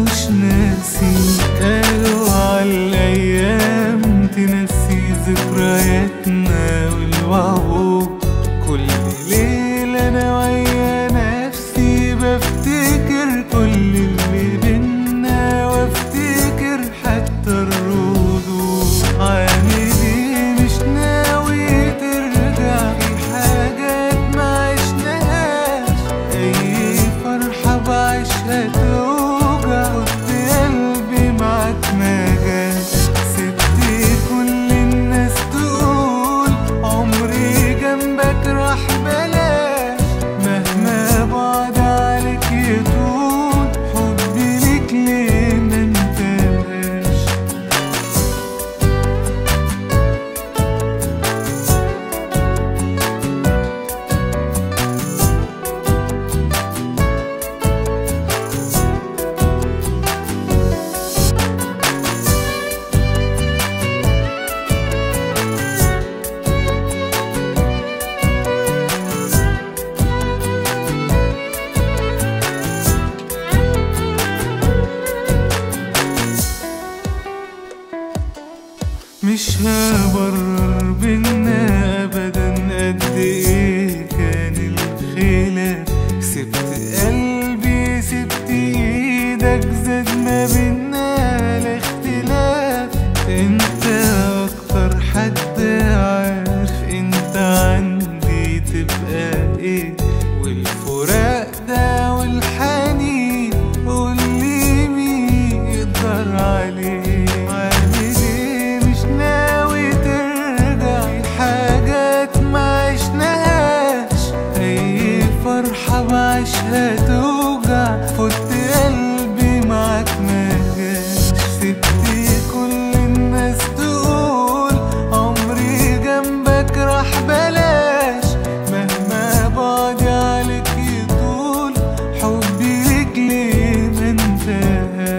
مش ناسي. قالوا عالأيام تنسي ذكرياتنا والوعود. كل ليلة أنا ويا نفسي بفتكر كل اللي بينا، وافتكر حتى الردود. عامل ايه مش ناوي ترجع، في حاجات ما عشناهاش. أي فرحة بعيشها توجع، قلت قلبي معاك ما جاش. سبت كل الناس تقول عمري جنبك راح بلاش. مهما بعد عليك يطول، حبي ليك ليه منتهاش. مش هبرر بينا ابدا قد ايه كان الخلاف. سبت قلبي سبت ايدك، زاد ما بينا الاختلاف. انت اكتر حد عارف انت عندي تبقى ايه. والفراق ده والحنين قولي مين يقدر عليه. فرحة بعيشها توجع، فوت قلبي معاك ما جاش. سبت كل الناس تقول عمري جنبك راح بلاش. مهما بعدي عليك يطول، حبي ليك ليه منتهاش.